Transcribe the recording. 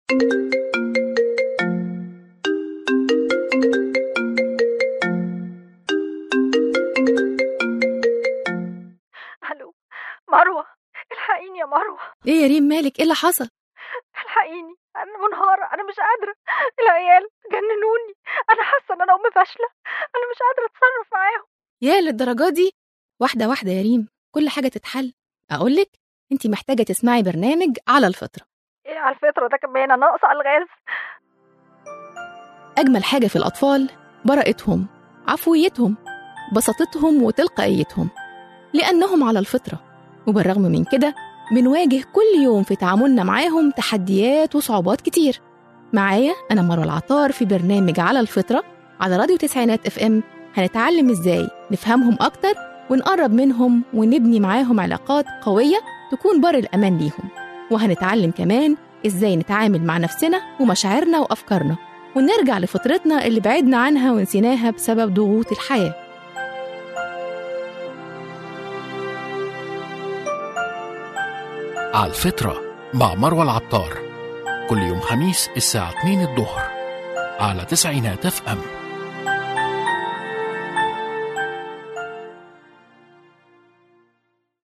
الو مروه، الحقيني يا مروه. ايه يا ريم، مالك؟ ايه اللي حصل؟ الحقيني، انا منهاره، انا مش قادره. العيال جننوني. انا حاسه ان انا ام فاشله. انا مش قادره اتصرف معاهم. يا للدرجه دي؟ واحده واحده يا ريم، كل حاجه تتحل. اقولك انتي محتاجه تسمعي برنامج على الفطره. ايه على الفطره ده كمان؟ انا ناقصه الغاز. اجمل حاجه في الاطفال براءتهم، عفويتهم، بساطتهم وتلقائيتهم، لانهم على الفطره. وبالرغم من كده بنواجه كل يوم في تعاملنا معاهم تحديات وصعوبات كتير. معايا أنا مروة العطار في برنامج على الفطرة على راديو تسعينات FM. هنتعلم إزاي نفهمهم أكتر ونقرب منهم ونبني معاهم علاقات قوية تكون بر الأمان ليهم. وهنتعلم كمان إزاي نتعامل مع نفسنا ومشاعرنا وأفكارنا، ونرجع لفطرتنا اللي بعدنا عنها ونسيناها بسبب ضغوط الحياة. على الفطرة مع مروة العطار، كل يوم خميس الساعة 2 الظهر على تسعينات FM.